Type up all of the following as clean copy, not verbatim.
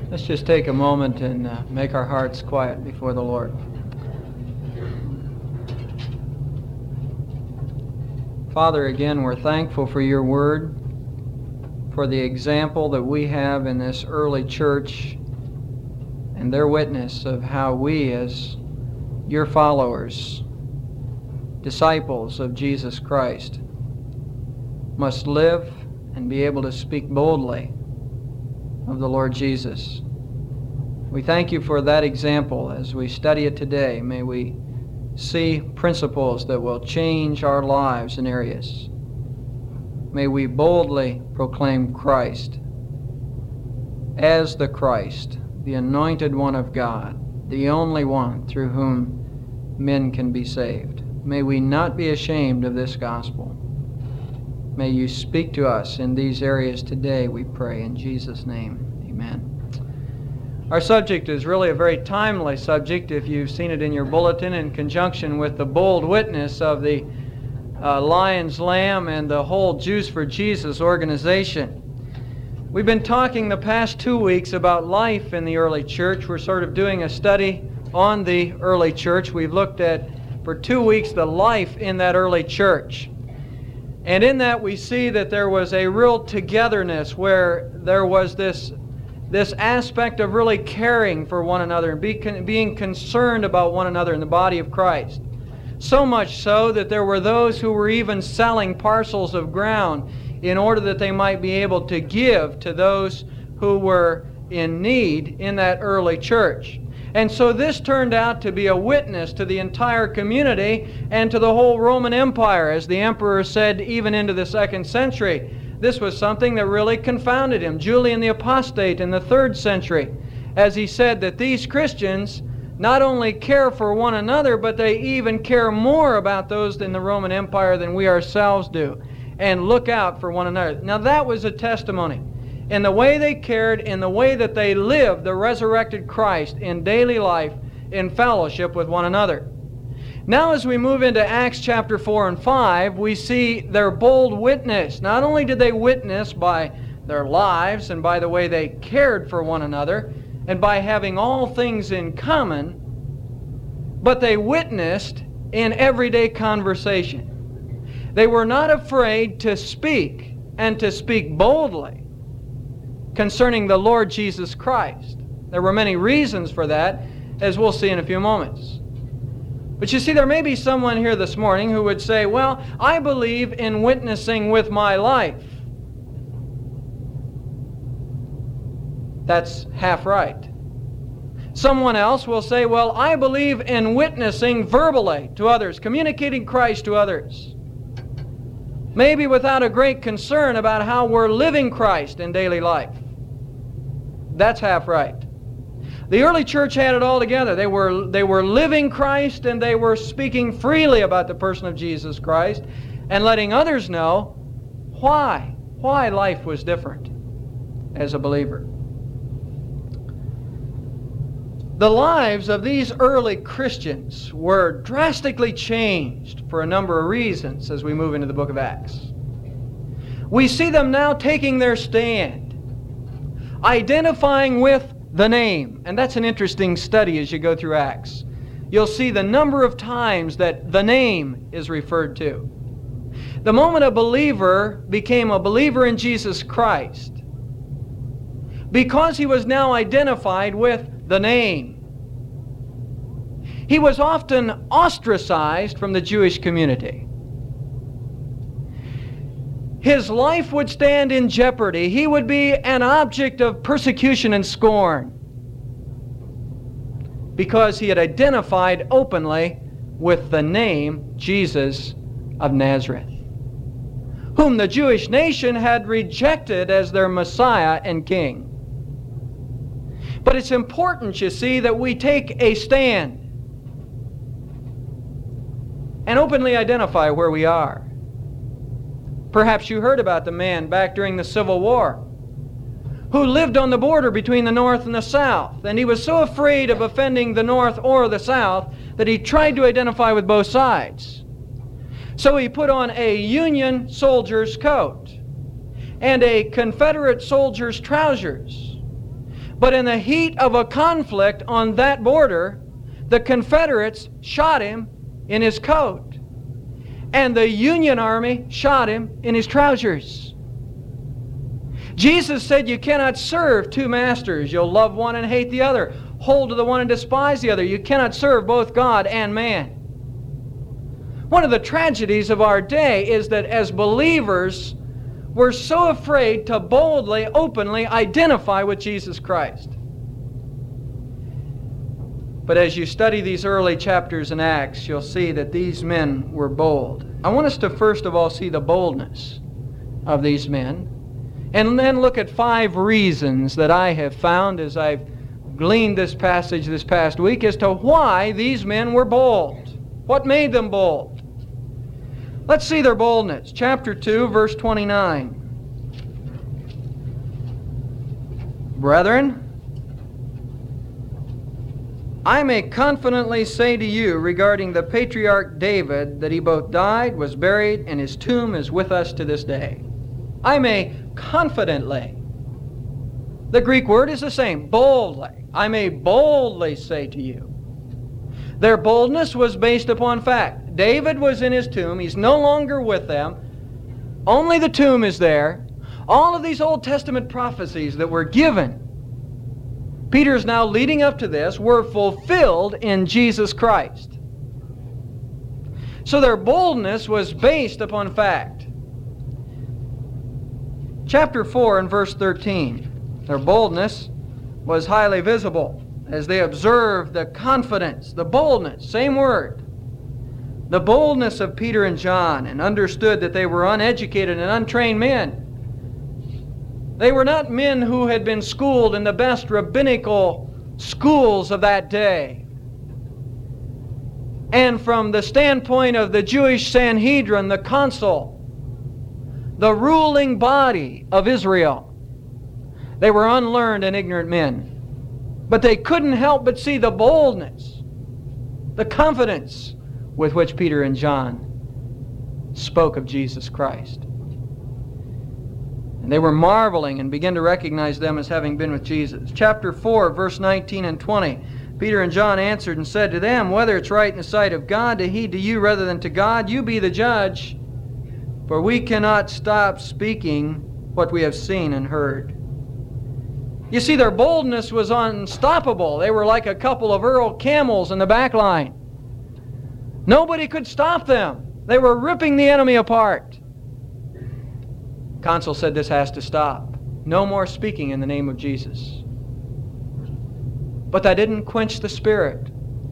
Let's just take a moment and make our hearts quiet before the Lord. Father, again, we're thankful for your word, for the example that we have in this early church and their witness of how we, as your followers, disciples of Jesus Christ, must live and be able to speak boldly of the Lord Jesus. We thank you for that example as we study it today. May we see principles that will change our lives in areas. May we boldly proclaim Christ as the Christ, the anointed one of God, the only one through whom men can be saved. May we not be ashamed of this gospel. May you speak to us in these areas today, we pray, in Jesus' name. Amen. Our subject is really a very timely subject if you've seen it in your bulletin in conjunction with the bold witness of the Lion's Lamb and the whole Jews for Jesus organization. We've been talking the past 2 weeks about life in the early church. We're sort of doing a study on the early church. We've looked at, for 2 weeks, the life in that early church. And in that we see that there was a real togetherness where there was this aspect of really caring for one another and being concerned about one another in the body of Christ. So much so that there were those who were even selling parcels of ground in order that they might be able to give to those who were in need in that early church. And so this turned out to be a witness to the entire community and to the whole Roman Empire, as the emperor said, even into the 2nd century. This was something that really confounded him. Julian the Apostate in the 3rd century, as he said that these Christians not only care for one another, but they even care more about those in the Roman Empire than we ourselves do, and look out for one another. Now that was a testimony. In the way they cared, in the way that they lived the resurrected Christ in daily life, in fellowship with one another. Now as we move into Acts chapter 4 and 5, we see their bold witness. Not only did they witness by their lives and by the way they cared for one another and by having all things in common, but they witnessed in everyday conversation. They were not afraid to speak and to speak boldly concerning the Lord Jesus Christ. There were many reasons for that, as we'll see in a few moments. But you see, there may be someone here this morning who would say, well, I believe in witnessing with my life. That's half right. Someone else will say, well, I believe in witnessing verbally to others, communicating Christ to others. Maybe without a great concern about how we're living Christ in daily life. That's half right. The early church had it all together. They were living Christ, and they were speaking freely about the person of Jesus Christ and letting others know why life was different as a believer. The lives of these early Christians were drastically changed for a number of reasons as we move into the book of Acts. We see them now taking their stand, identifying with the name. And that's an interesting study as you go through Acts. You'll see the number of times that the name is referred to. The moment a believer became a believer in Jesus Christ, because he was now identified with the name, he was often ostracized from the Jewish community. His life would stand in jeopardy. He would be an object of persecution and scorn because he had identified openly with the name Jesus of Nazareth, whom the Jewish nation had rejected as their Messiah and King. But it's important, you see, that we take a stand and openly identify where we are. Perhaps you heard about the man back during the Civil War who lived on the border between the North and the South. And he was so afraid of offending the North or the South that he tried to identify with both sides. So he put on a Union soldier's coat and a Confederate soldier's trousers. But in the heat of a conflict on that border, the Confederates shot him in his coat, and the Union Army shot him in his trousers. Jesus said you cannot serve two masters. You'll love one and hate the other. Hold to the one and despise the other. You cannot serve both God and man. One of the tragedies of our day is that as believers, we're so afraid to boldly, openly identify with Jesus Christ. But as you study these early chapters in Acts, you'll see that these men were bold. I want us to first of all see the boldness of these men, and then look at 5 reasons that I have found as I've gleaned this passage this past week as to why these men were bold. What made them bold? Let's see their boldness. Chapter 2, verse 29. Brethren, I may confidently say to you regarding the patriarch David that he both died, was buried, and his tomb is with us to this day. I may confidently. The Greek word is the same, boldly. I may boldly say to you. Their boldness was based upon fact. David was in his tomb. He's no longer with them. Only the tomb is there. All of these Old Testament prophecies that were given, Peter's now leading up to this, were fulfilled in Jesus Christ. So their boldness was based upon fact. Chapter 4 and verse 13. Their boldness was highly visible as they observed the confidence, the boldness, same word, the boldness of Peter and John, and understood that they were uneducated and untrained men. They were not men who had been schooled in the best rabbinical schools of that day. And from the standpoint of the Jewish Sanhedrin, the council, the ruling body of Israel, they were unlearned and ignorant men. But they couldn't help but see the boldness, the confidence with which Peter and John spoke of Jesus Christ. And they were marveling and began to recognize them as having been with Jesus. Chapter 4, verse 19 and 20. Peter and John answered and said to them, whether it's right in the sight of God to heed to you rather than to God, you be the judge. For we cannot stop speaking what we have seen and heard. You see, their boldness was unstoppable. They were like a couple of Earl camels in the back line. Nobody could stop them. They were ripping the enemy apart. Consul said this has to stop. No more speaking in the name of Jesus. But that didn't quench the spirit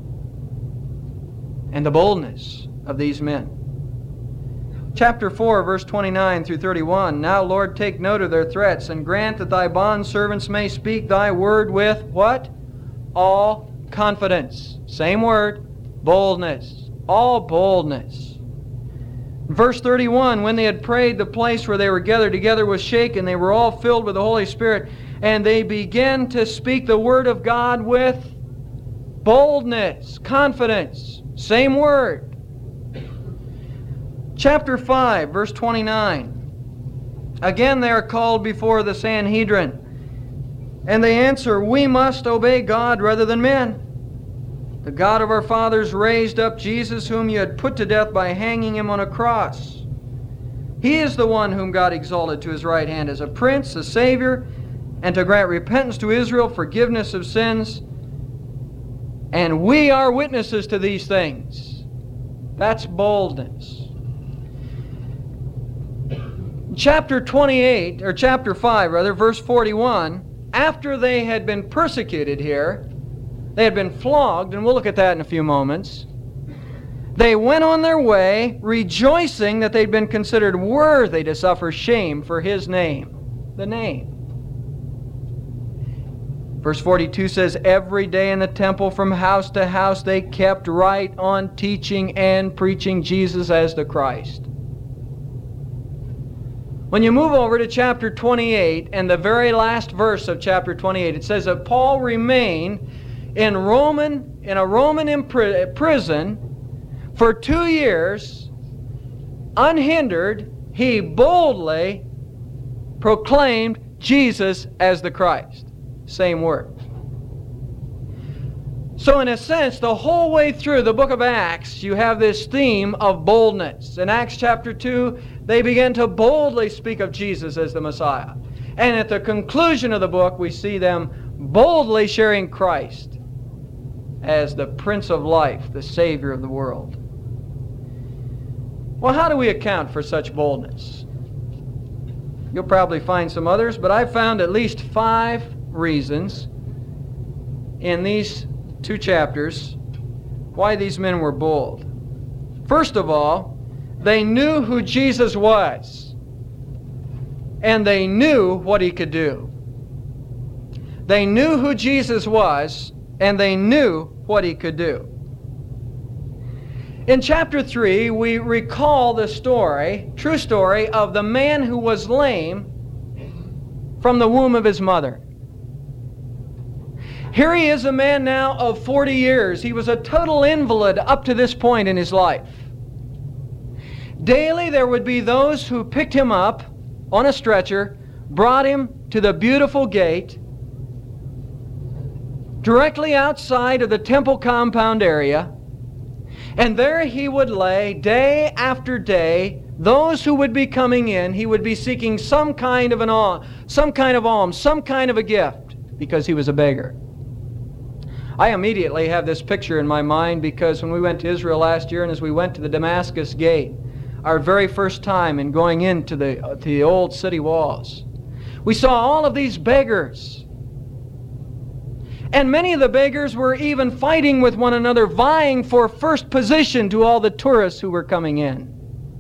and the boldness of these men. Chapter 4, verse 29 through 31. Now, Lord, take note of their threats, and grant that thy bondservants may speak thy word with what? All confidence. Same word, boldness. All boldness. Verse 31, when they had prayed, the place where they were gathered together was shaken. They were all filled with the Holy Spirit, and they began to speak the word of God with boldness, confidence. Same word. Chapter 5, verse 29. Again they are called before the Sanhedrin, and they answer, we must obey God rather than men. The God of our fathers raised up Jesus, whom you had put to death by hanging him on a cross. He is the one whom God exalted to his right hand as a prince, a savior, and to grant repentance to Israel, forgiveness of sins. And we are witnesses to these things. That's boldness. Chapter 28, or chapter 5 rather, verse 41, after they had been persecuted here, they had been flogged, and we'll look at that in a few moments. They went on their way, rejoicing that they'd been considered worthy to suffer shame for his name. The name. Verse 42 says, every day in the temple from house to house they kept right on teaching and preaching Jesus as the Christ. When you move over to chapter 28 and the very last verse of chapter 28, it says that Paul remained in a Roman prison for 2 years, unhindered. He boldly proclaimed Jesus as the Christ. same word. So in a sense, the whole way through the book of Acts, you have this theme of boldness. In Acts chapter 2, they begin to boldly speak of Jesus as the Messiah. And at the conclusion of the book, we see them boldly sharing Christ as the Prince of Life, the Savior of the world. Well, how do we account for such boldness? You'll probably find some others, but I've found at least 5 reasons in these 2 chapters why these men were bold. First of all, they knew who Jesus was, and they knew what He could do. They knew who Jesus was, and they knew what He could do. In chapter 3, we recall the story, true story, of the man who was lame from the womb of his mother. Here he is, a man now of 40 years. He was a total invalid up to this point in his life. Daily there would be those who picked him up on a stretcher, brought him to the beautiful gate, directly outside of the temple compound area, and there he would lay day after day. Those who would be coming in, he would be seeking some kind of alms, some kind of a gift, because he was a beggar. I immediately have this picture in my mind because when we went to Israel last year and as we went to the Damascus Gate, our very first time in going into the old city walls, we saw all of these beggars. And many of the beggars were even fighting with one another, vying for first position to all the tourists who were coming in.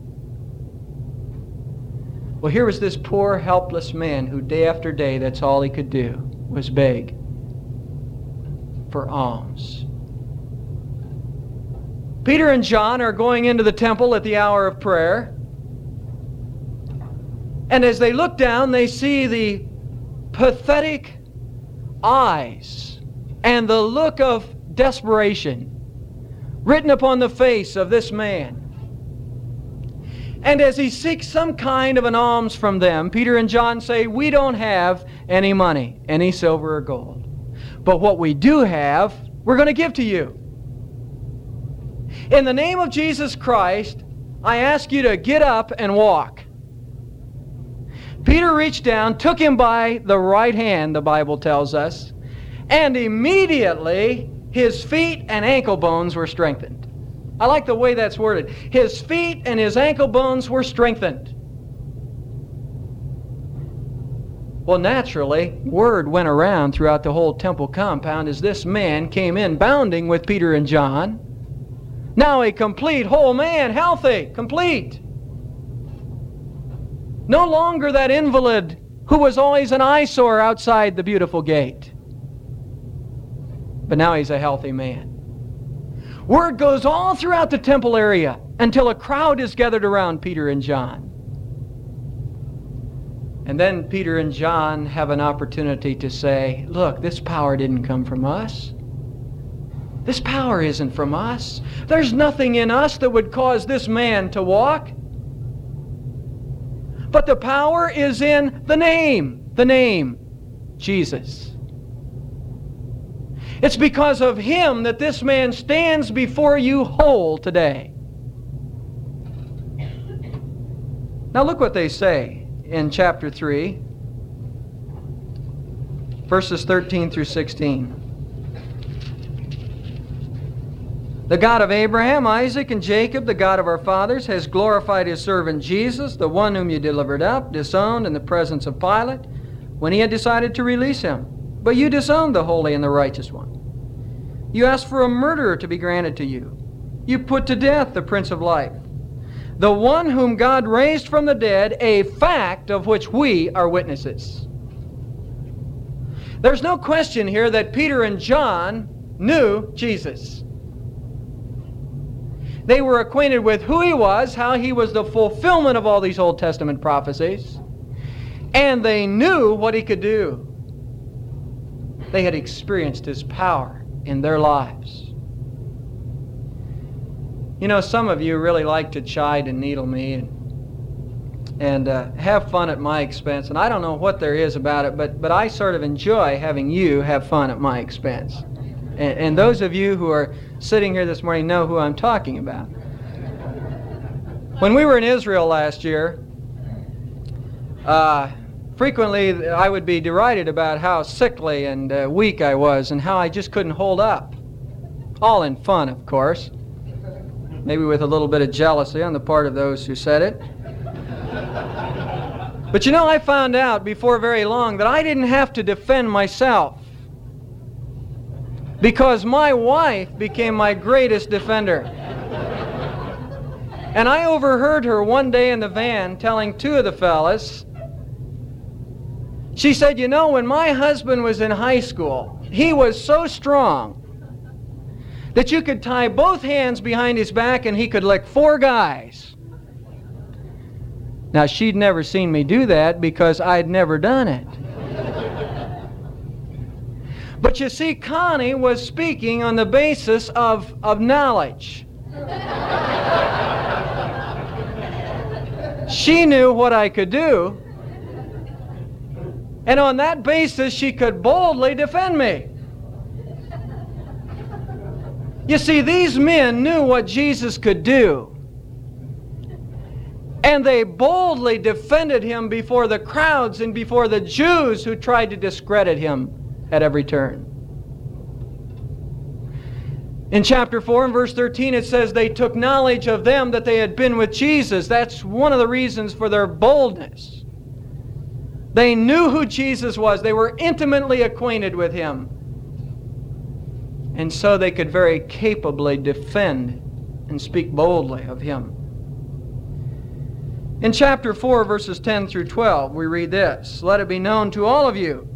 Well, here was this poor, helpless man who day after day, that's all he could do, was beg for alms. Peter and John are going into the temple at the hour of prayer. And as they look down, they see the pathetic eyes and the look of desperation written upon the face of this man. And as he seeks some kind of an alms from them, Peter and John say, "We don't have any money, any silver or gold. But what we do have, we're going to give to you. In the name of Jesus Christ, I ask you to get up and walk." Peter reached down, took him by the right hand, the Bible tells us, and immediately his feet and ankle bones were strengthened. I like the way that's worded. His feet and his ankle bones were strengthened. Well, naturally, word went around throughout the whole temple compound as this man came in bounding with Peter and John. Now a complete, whole man, healthy, complete. No longer that invalid who was always an eyesore outside the beautiful gate. But now he's a healthy man. Word goes all throughout the temple area until a crowd is gathered around Peter and John. And then Peter and John have an opportunity to say, "Look, this power didn't come from us. This power isn't from us. There's nothing in us that would cause this man to walk. But the power is in the name, Jesus. It's because of Him that this man stands before you whole today." Now look what they say in chapter 3, verses 13 through 16. "The God of Abraham, Isaac, and Jacob, the God of our fathers, has glorified His servant Jesus, the one whom you delivered up, disowned in the presence of Pilate, when he had decided to release him. But you disowned the holy and the righteous one. You asked for a murderer to be granted to you. You put to death the Prince of Life, the one whom God raised from the dead, a fact of which we are witnesses." There's no question here that Peter and John knew Jesus. They were acquainted with who He was, how He was the fulfillment of all these Old Testament prophecies, and they knew what He could do. They had experienced His power in their lives. You know, some of you really like to chide and needle me, and and have fun at my expense. And I don't know what there is about it, but I sort of enjoy having you have fun at my expense. And those of you who are sitting here this morning know who I'm talking about. When we were in Israel last year, frequently I would be derided about how sickly and weak I was and how I just couldn't hold up. All in fun, of course. Maybe with a little bit of jealousy on the part of those who said it. But you know, I found out before very long that I didn't have to defend myself, because my wife became my greatest defender. And I overheard her one day in the van telling two of the fellas, she said, you know, when my husband was in high school, he was so strong that you could tie both hands behind his back and he could lick 4 guys. Now, she'd never seen me do that because I'd never done it. But you see, Connie was speaking on the basis of knowledge. She knew what I could do, and on that basis she could boldly defend me. You see, these men knew what Jesus could do, and they boldly defended him before the crowds and before the Jews who tried to discredit him at every turn. In chapter 4 and verse 13 it says they took knowledge of them that they had been with Jesus. That's one of the reasons for their boldness. They knew who Jesus was. They were intimately acquainted with him. And so they could very capably defend and speak boldly of him. In chapter 4 verses 10 through 12 we read this, "Let it be known to all of you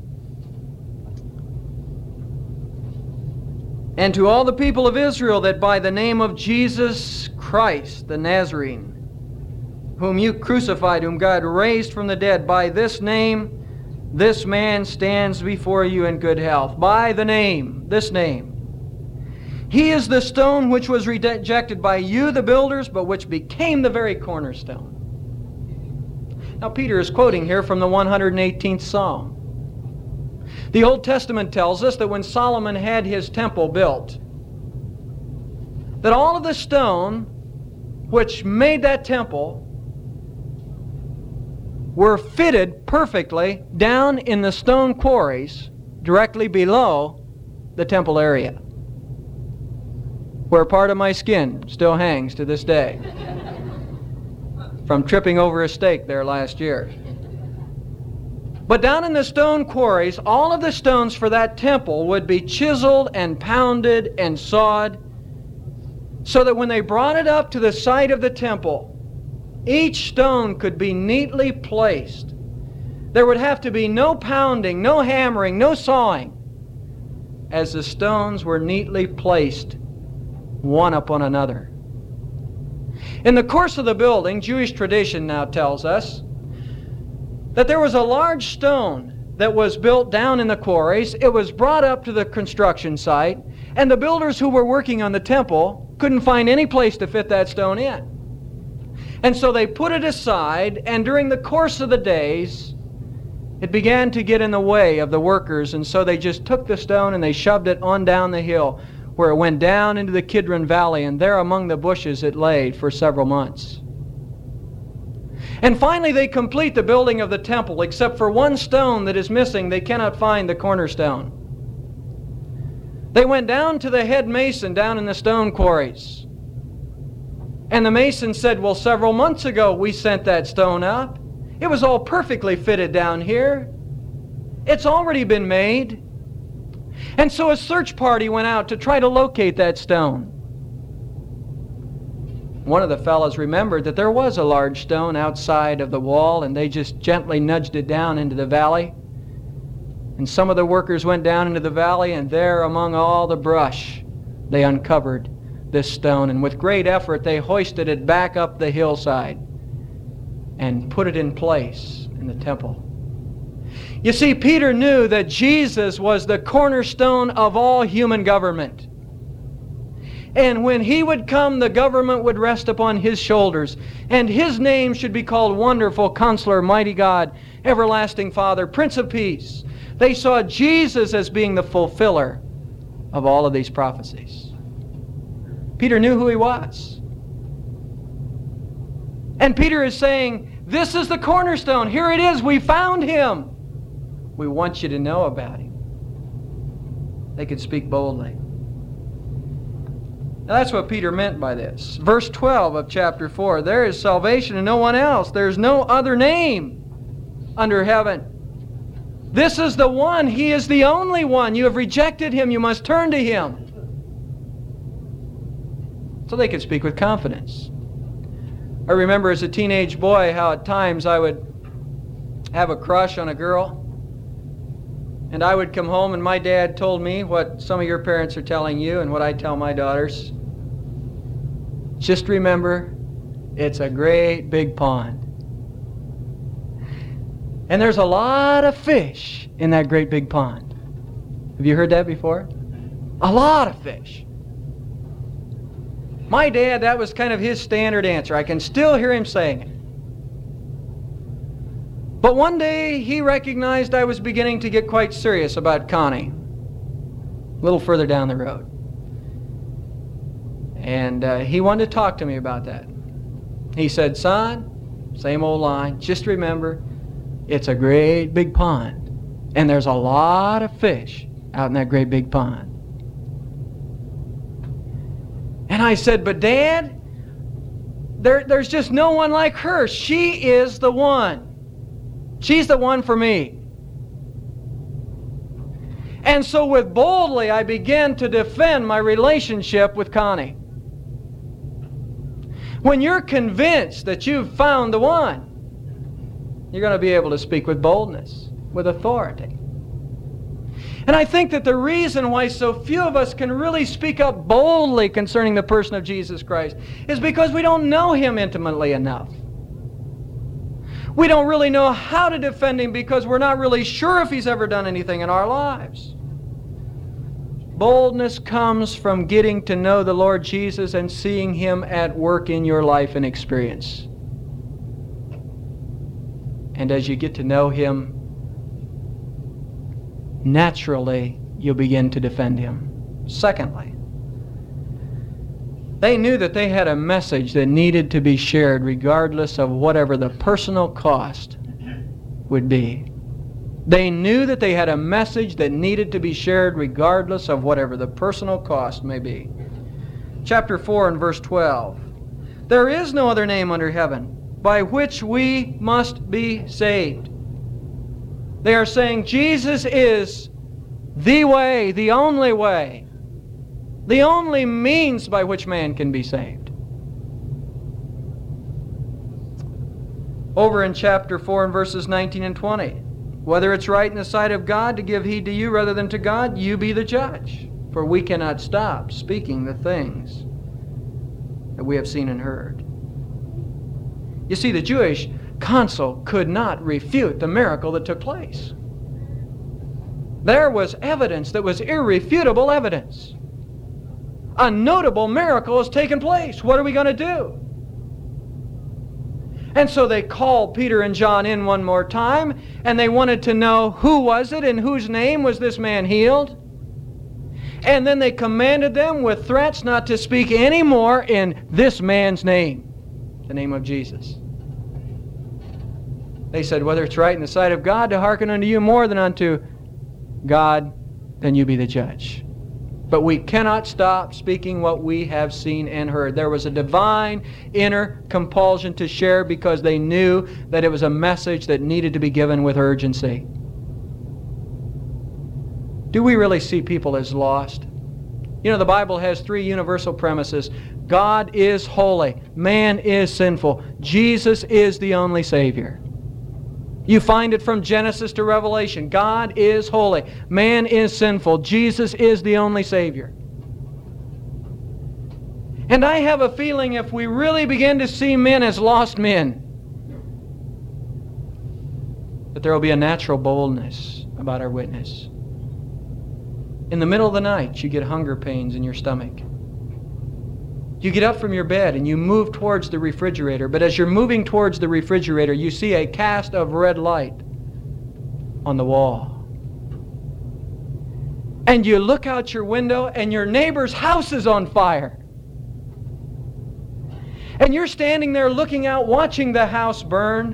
and to all the people of Israel that by the name of Jesus Christ the Nazarene, whom you crucified, whom God raised from the dead, by this name this man stands before you in good health." By the name, this name. "He is the stone which was rejected by you, the builders, but which became the very cornerstone." Now Peter is quoting here from the 118th Psalm. The Old Testament tells us that when Solomon had his temple built, that all of the stone which made that temple were fitted perfectly down in the stone quarries directly below the temple area, where part of my skin still hangs to this day from tripping over a stake there last year. But down in the stone quarries, all of the stones for that temple would be chiseled and pounded and sawed, so that when they brought it up to the site of the temple, each stone could be neatly placed. There would have to be no pounding, no hammering, no sawing, as the stones were neatly placed one upon another. In the course of the building, Jewish tradition now tells us that there was a large stone that was built down in the quarries. It was brought up to the construction site, and the builders who were working on the temple couldn't find any place to fit that stone in. And so they put it aside, and during the course of the days, it began to get in the way of the workers, and so they just took the stone and they shoved it on down the hill, where it went down into the Kidron Valley, and there among the bushes it lay for several months. And finally they complete the building of the temple, except for one stone that is missing. They cannot find the cornerstone. They went down to the head mason down in the stone quarries. And the mason said, "Well, several months ago we sent that stone up. It was all perfectly fitted down here. It's already been made." And so a search party went out to try to locate that stone. One of the fellows remembered that there was a large stone outside of the wall, and they just gently nudged it down into the valley. And some of the workers went down into the valley, and there among all the brush they uncovered this stone, and with great effort they hoisted it back up the hillside and put it in place in the temple. You see, Peter knew that Jesus was the cornerstone of all human government. And when He would come, the government would rest upon His shoulders. And His name should be called Wonderful Counselor, Mighty God, Everlasting Father, Prince of Peace. They saw Jesus as being the fulfiller of all of these prophecies. Peter knew who He was. And Peter is saying, this is the cornerstone. Here it is. We found Him. We want you to know about Him. They could speak boldly. Now that's what Peter meant by this. Verse 12 of chapter 4, there is salvation in no one else. There is no other name under heaven. This is the one. He is the only one. You have rejected Him. You must turn to Him. So they could speak with confidence. I remember as a teenage boy how at times I would have a crush on a girl. And I would come home and my dad told me what some of your parents are telling you and what I tell my daughters. Just remember, it's a great big pond. And there's a lot of fish in that great big pond. Have you heard that before? A lot of fish. My dad, that was kind of his standard answer. I can still hear him saying it. But one day he recognized I was beginning to get quite serious about Connie, a little further down the road. And he wanted to talk to me about that. He said, son, same old line, just remember, it's a great big pond. And there's a lot of fish out in that great big pond. And I said, but Dad, there's just no one like her. She is the one. She's the one for me. And so with boldly, I began to defend my relationship with Connie. When you're convinced that you've found the one, you're going to be able to speak with boldness, with authority. And I think that the reason why so few of us can really speak up boldly concerning the person of Jesus Christ is because we don't know Him intimately enough. We don't really know how to defend Him because we're not really sure if He's ever done anything in our lives. Boldness comes from getting to know the Lord Jesus and seeing Him at work in your life and experience. And as you get to know Him, naturally you'll begin to defend Him. Secondly, they knew that they had a message that needed to be shared regardless of whatever the personal cost would be. They knew that they had a message that needed to be shared regardless of whatever the personal cost may be. Chapter 4 and verse 12. There is no other name under heaven by which we must be saved. They are saying Jesus is the way, the only means by which man can be saved. Over in chapter 4 and verses 19 and 20. Whether it's right in the sight of God to give heed to you rather than to God, you be the judge. For we cannot stop speaking the things that we have seen and heard. You see, the Jewish consul could not refute the miracle that took place. There was evidence that was irrefutable evidence. A notable miracle has taken place. What are we going to do? And so they called Peter and John in one more time, and they wanted to know who was it, in whose name was this man healed. And then they commanded them with threats not to speak any more in this man's name, the name of Jesus. They said, whether it's right in the sight of God to hearken unto you more than unto God, then you be the judge. But we cannot stop speaking what we have seen and heard. There was a divine inner compulsion to share because they knew that it was a message that needed to be given with urgency. Do we really see people as lost? You know, the Bible has three universal premises. God is holy. Man is sinful. Jesus is the only Savior. You find it from Genesis to Revelation. God is holy. Man is sinful. Jesus is the only Savior. And I have a feeling if we really begin to see men as lost men, that there will be a natural boldness about our witness. In the middle of the night, you get hunger pains in your stomach. You get up from your bed and you move towards the refrigerator, but as you're moving towards the refrigerator, you see a cast of red light on the wall. And you look out your window and your neighbor's house is on fire. And you're standing there looking out, watching the house burn.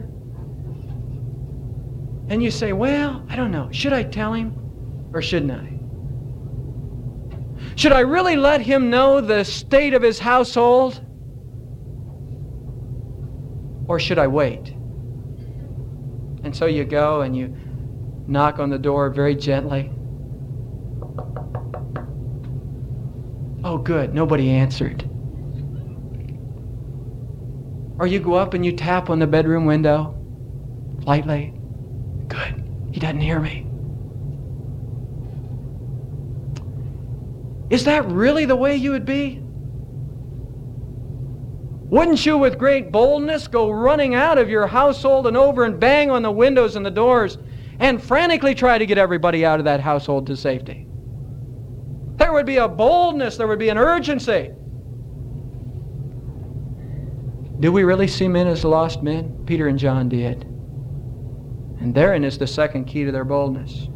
And you say, well, I don't know. Should I tell him or shouldn't I? Should I really let him know the state of his household? Or should I wait? And so you go and you knock on the door very gently. Oh, good, nobody answered. Or you go up and you tap on the bedroom window, lightly. Good, he doesn't hear me. Is that really the way you would be? Wouldn't you with great boldness go running out of your household and over and bang on the windows and the doors and frantically try to get everybody out of that household to safety? There would be a boldness, there would be an urgency. Do we really see men as lost men? Peter and John did. And therein is the second key to their boldness.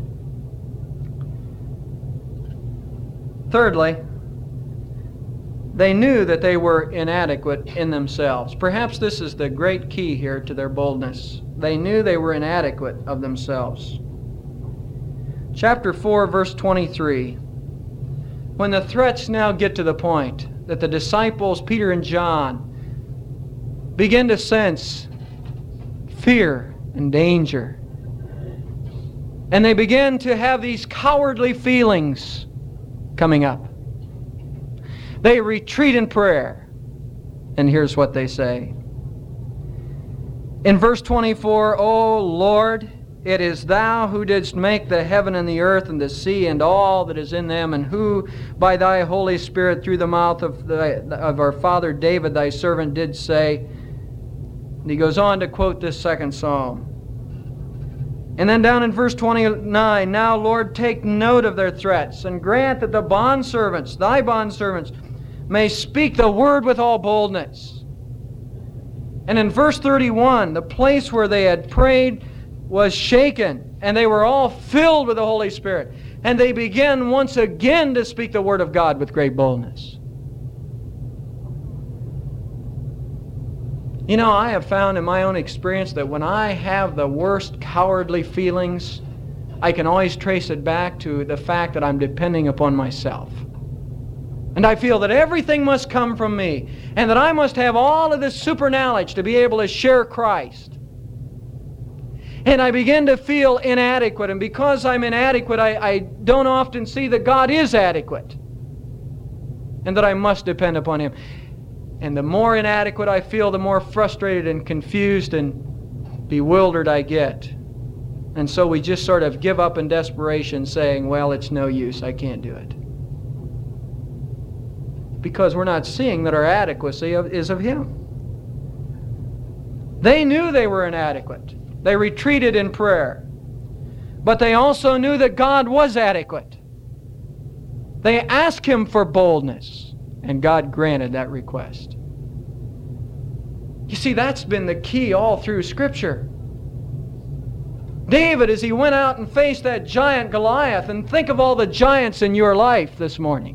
Thirdly, they knew that they were inadequate in themselves. Perhaps this is the great key here to their boldness. They knew they were inadequate of themselves. Chapter 4, verse 23. When the threats now get to the point that the disciples, Peter and John, begin to sense fear and danger, and they begin to have these cowardly feelings coming up, they retreat in prayer. And here's what they say. In verse 24, O Lord, it is Thou who didst make the heaven and the earth and the sea and all that is in them, and who by Thy Holy Spirit through the mouth of our father David, Thy servant, did say. And he goes on to quote this second psalm. And then down in verse 29, Now, Lord, take note of their threats, and grant that the bondservants, Thy bondservants, may speak the word with all boldness. And in verse 31, the place where they had prayed was shaken, and they were all filled with the Holy Spirit. And they began once again to speak the word of God with great boldness. You know, I have found in my own experience that when I have the worst cowardly feelings, I can always trace it back to the fact that I'm depending upon myself. And I feel that everything must come from me, and that I must have all of this super knowledge to be able to share Christ. And I begin to feel inadequate, and because I'm inadequate, I don't often see that God is adequate, and that I must depend upon Him. And the more inadequate I feel, the more frustrated and confused and bewildered I get. And so we just sort of give up in desperation, saying, well, it's no use, I can't do it. Because we're not seeing that our adequacy is of Him. They knew they were inadequate. They retreated in prayer. But they also knew that God was adequate. They asked Him for boldness, and God granted that request. You see, that's been the key all through Scripture. David, as he went out and faced that giant Goliath, and think of all the giants in your life this morning.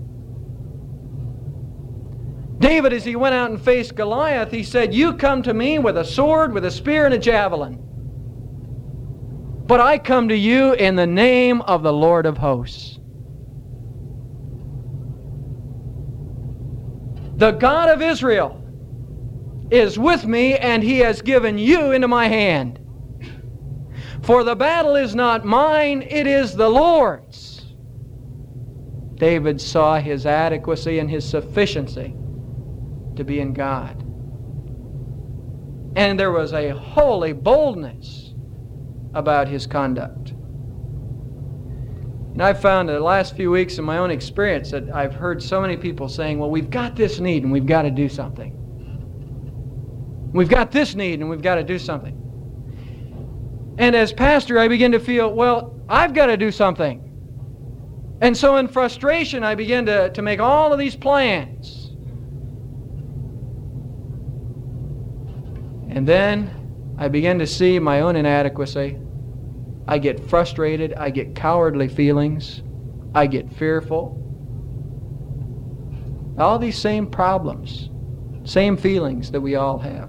David, as he went out and faced Goliath, he said, you come to me with a sword, with a spear, and a javelin. But I come to you in the name of the Lord of hosts. The God of Israel is with me, and He has given you into my hand. For the battle is not mine, it is the Lord's. David saw his adequacy and his sufficiency to be in God. And there was a holy boldness about his conduct. And I've found in the last few weeks in my own experience that I've heard so many people saying, well, we've got this need and we've got to do something. We've got this need and we've got to do something. And as pastor, I begin to feel, well, I've got to do something. And so in frustration, I begin to make all of these plans. And then I begin to see my own inadequacy. I get frustrated. I get cowardly feelings. I get fearful. All these same problems, same feelings that we all have.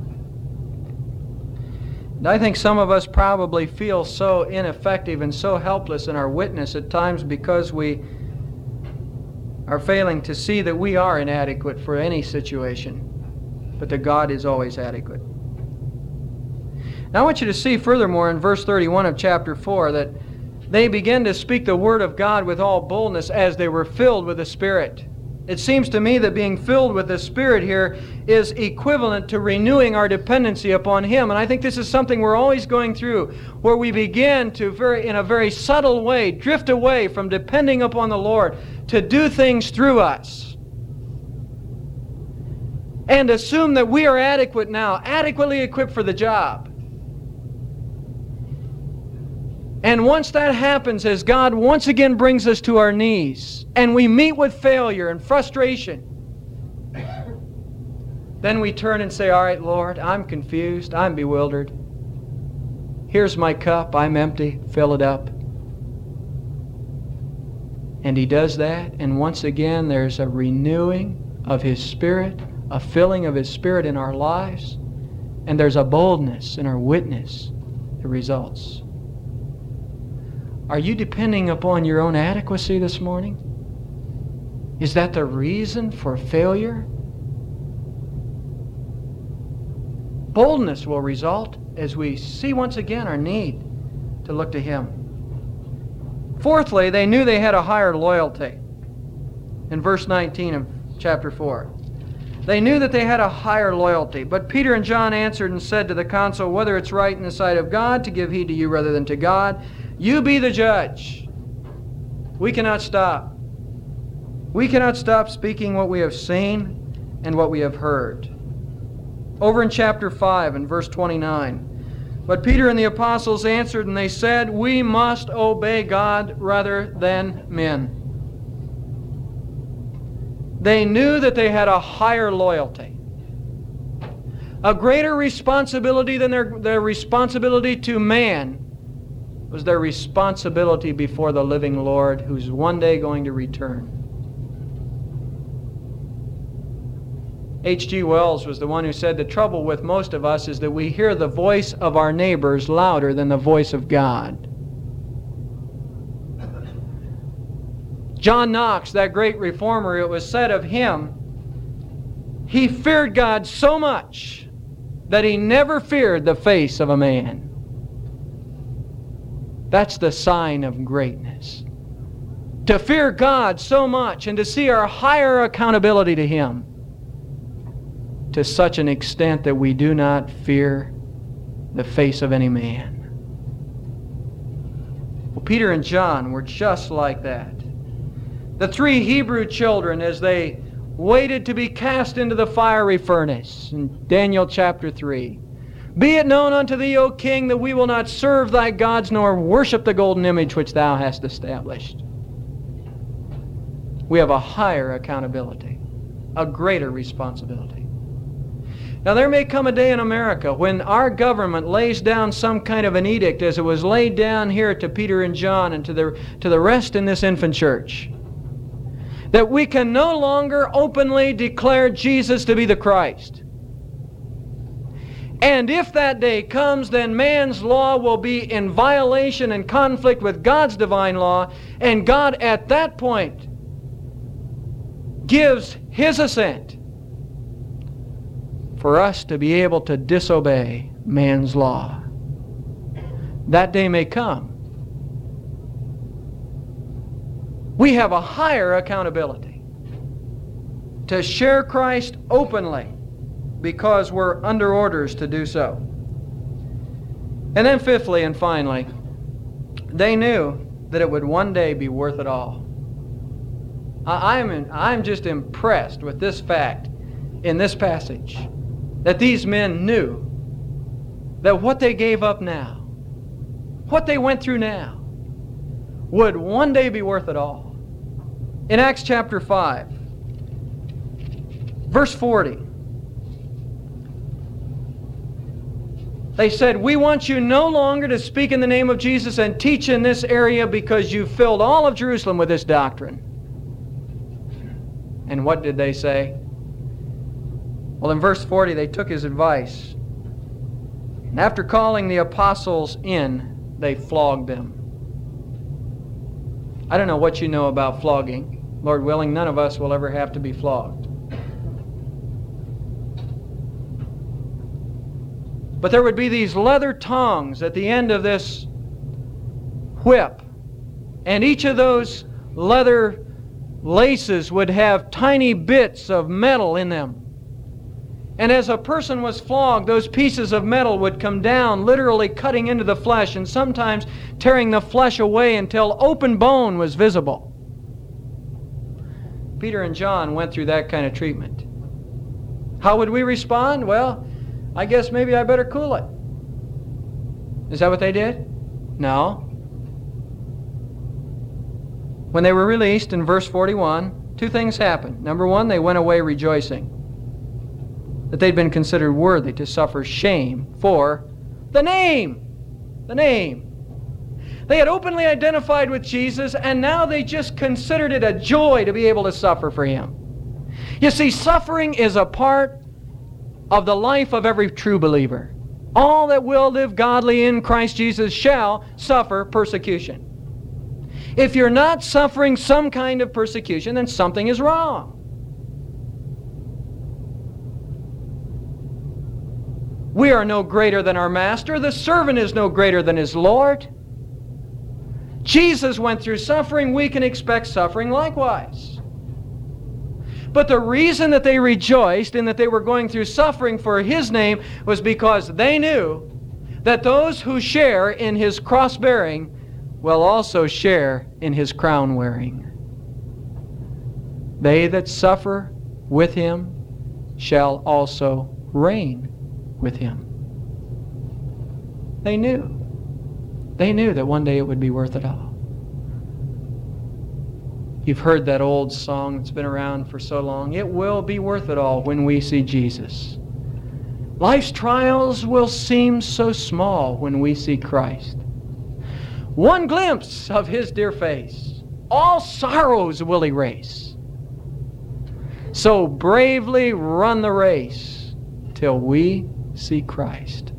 And I think some of us probably feel so ineffective and so helpless in our witness at times because we are failing to see that we are inadequate for any situation, but that God is always adequate. Now I want you to see furthermore in verse 31 of chapter 4 that they began to speak the word of God with all boldness as they were filled with the Spirit. It seems to me that being filled with the Spirit here is equivalent to renewing our dependency upon Him. And I think this is something we're always going through, where we begin to, in a very subtle way, drift away from depending upon the Lord to do things through us. And assume that we are adequate now, adequately equipped for the job. And once that happens, as God once again brings us to our knees, and we meet with failure and frustration, then we turn and say, all right, Lord, I'm confused, I'm bewildered. Here's my cup, I'm empty, fill it up. And He does that, and once again there's a renewing of His Spirit, a filling of His Spirit in our lives, and there's a boldness in our witness that results. Are you depending upon your own adequacy this morning? Is that the reason for failure? Boldness will result as we see once again our need to look to Him. Fourthly, they knew they had a higher loyalty. In verse 19 of chapter 4. They knew that they had a higher loyalty. But Peter and John answered and said to the council, whether it's right in the sight of God to give heed to you rather than to God, you be the judge. We cannot stop. We cannot stop speaking what we have seen and what we have heard. Over in chapter 5 and verse 29. But Peter and the apostles answered and they said, we must obey God rather than men. They knew that they had a higher loyalty. A greater responsibility than their responsibility to man was their responsibility before the living Lord, who's one day going to return. H.G. Wells was the one who said the trouble with most of us is that we hear the voice of our neighbors louder than the voice of God. John Knox, that great reformer, it was said of him, he feared God so much that he never feared the face of a man. That's the sign of greatness. To fear God so much and to see our higher accountability to Him to such an extent that we do not fear the face of any man. Well, Peter and John were just like that. The three Hebrew children, as they waited to be cast into the fiery furnace in Daniel chapter 3. Be it known unto thee, O king, that we will not serve thy gods nor worship the golden image which thou hast established. We have a higher accountability, a greater responsibility. Now there may come a day in America when our government lays down some kind of an edict as it was laid down here to Peter and John and to the rest in this infant church, that we can no longer openly declare Jesus to be the Christ. And if that day comes, then man's law will be in violation and conflict with God's divine law, and God at that point gives His assent for us to be able to disobey man's law. That day may come. We have a higher accountability to share Christ openly because we're under orders to do so. And then fifthly and finally, they knew that it would one day be worth it all. I'm just impressed with this fact in this passage, that these men knew that what they gave up now, what they went through now, would one day be worth it all. In Acts chapter 5, verse 40, They said, we want you no longer to speak in the name of Jesus and teach in this area because you filled all of Jerusalem with this doctrine. And what did they say? Well, in verse 40, they took his advice. And after calling the apostles in, they flogged them. I don't know what you know about flogging. Lord willing, none of us will ever have to be flogged. But there would be these leather tongs at the end of this whip. And each of those leather laces would have tiny bits of metal in them. And as a person was flogged, those pieces of metal would come down, literally cutting into the flesh and sometimes tearing the flesh away until open bone was visible. Peter and John went through that kind of treatment. How would we respond? Well, I guess maybe I better cool it. Is that what they did? No. When they were released in verse 41, two things happened. Number one, they went away rejoicing that they'd been considered worthy to suffer shame for the name. The name. They had openly identified with Jesus, and now they just considered it a joy to be able to suffer for Him. You see, suffering is a part of the life of every true believer. All that will live godly in Christ Jesus shall suffer persecution. If you're not suffering some kind of persecution, then something is wrong. We are no greater than our Master. The servant is no greater than his Lord. Jesus went through suffering. We can expect suffering likewise. But the reason that they rejoiced in that they were going through suffering for His name was because they knew that those who share in His cross-bearing will also share in His crown-wearing. They that suffer with Him shall also reign with Him. They knew. They knew that one day it would be worth it all. You've heard that old song that's been around for so long. It will be worth it all when we see Jesus. Life's trials will seem so small when we see Christ. One glimpse of His dear face, all sorrows will erase. So bravely run the race till we see Christ.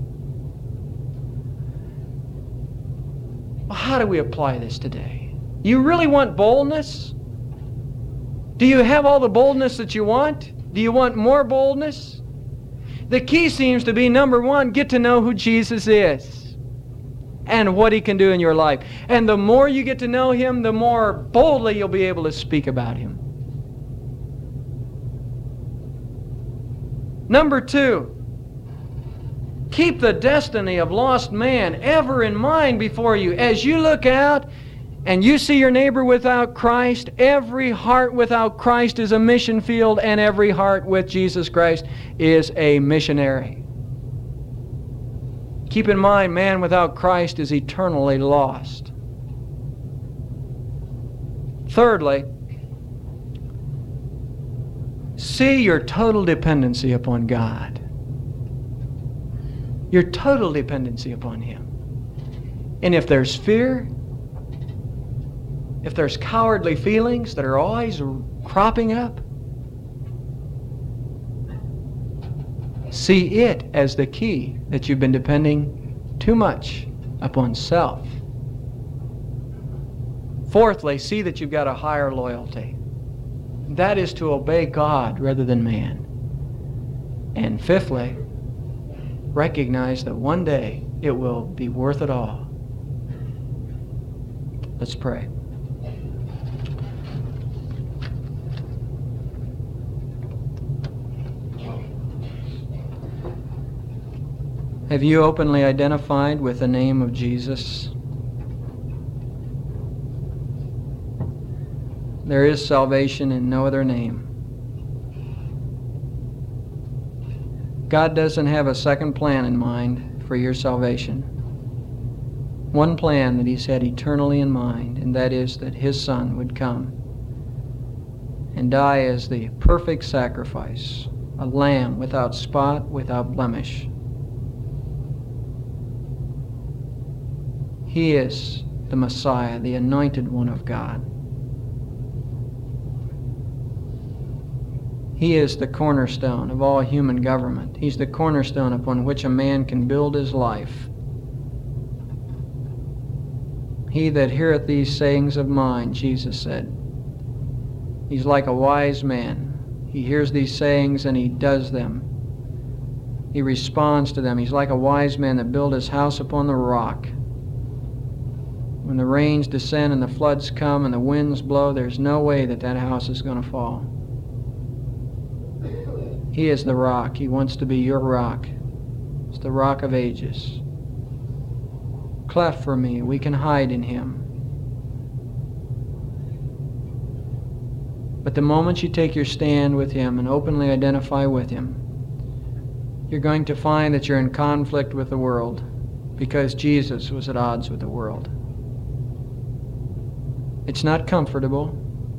Well, how do we apply this today? You really want boldness? Do you have all the boldness that you want? Do you want more boldness? The key seems to be, number one, get to know who Jesus is and what He can do in your life. And the more you get to know Him, the more boldly you'll be able to speak about Him. Number two, keep the destiny of lost man ever in mind before you. As you look out and you see your neighbor without Christ, every heart without Christ is a mission field, and every heart with Jesus Christ is a missionary. Keep in mind, man without Christ is eternally lost. Thirdly, see your total dependency upon God. Your total dependency upon Him. And if there's fear, if there's cowardly feelings that are always cropping up, see it as the key that you've been depending too much upon self. Fourthly, see that you've got a higher loyalty. That is to obey God rather than man. And fifthly, recognize that one day it will be worth it all. Let's pray. Have you openly identified with the name of Jesus? There is salvation in no other name. God doesn't have a second plan in mind for your salvation. One plan that He's had eternally in mind, and that is that His Son would come and die as the perfect sacrifice, a lamb without spot, without blemish, He is the Messiah, the anointed one of God. He is the cornerstone of all human government. He's the cornerstone upon which a man can build his life. He that heareth these sayings of mine, Jesus said, he's like a wise man. He hears these sayings and he does them. He responds to them. He's like a wise man that built his house upon the rock. When the rains descend and the floods come and the winds blow, there's no way that that house is going to fall. He is the rock. He wants to be your rock. It's the rock of ages. Cleft for me, we can hide in him. But the moment you take your stand with him and openly identify with him, you're going to find that you're in conflict with the world because Jesus was at odds with the world. It's not comfortable.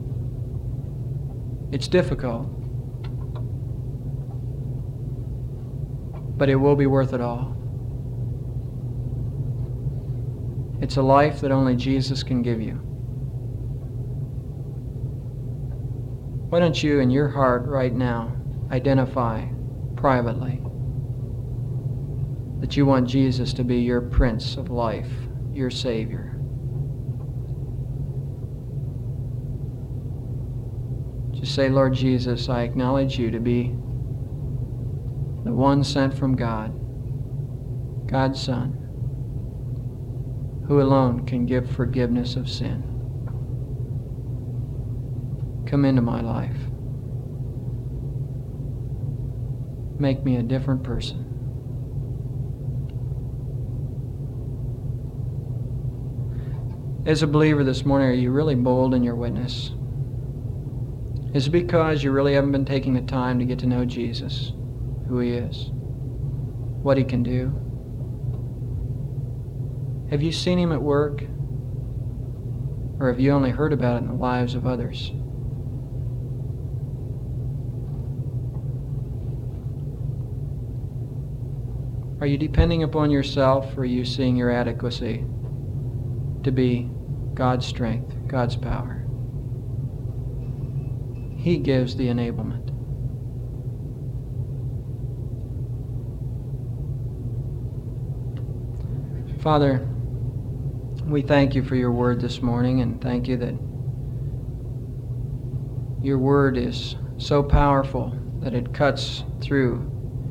It's difficult. But it will be worth it all. It's a life that only Jesus can give you. Why don't you in your heart right now identify privately that you want Jesus to be your Prince of life, your Savior. Just say, Lord Jesus, I acknowledge you to be the one sent from God, God's Son, who alone can give forgiveness of sin. Come into my life. Make me a different person. As a believer this morning, are you really bold in your witness? Is it because you really haven't been taking the time to get to know Jesus, who he is, what he can do? Have you seen him at work? Or have you only heard about it in the lives of others? Are you depending upon yourself, or are you seeing your adequacy to be God's strength, God's power? He gives the enablement. Father, we thank you for your word this morning, and thank you that your word is so powerful that it cuts through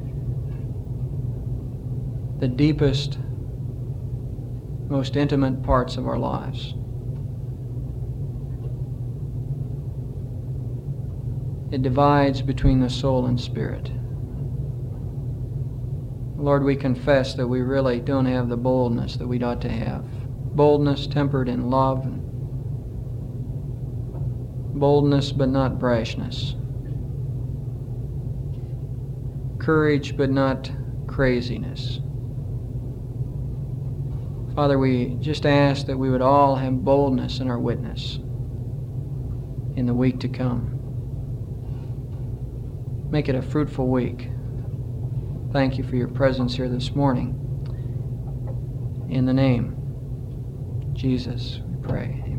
the deepest, most intimate parts of our lives. It divides between the soul and spirit. Lord, we confess that we really don't have the boldness that we'd ought to have. Boldness tempered in love, and boldness but not brashness. Courage but not craziness. Father, we just ask that we would all have boldness in our witness in the week to come. Make it a fruitful week. Thank you for your presence here this morning. In the name of Jesus, we pray.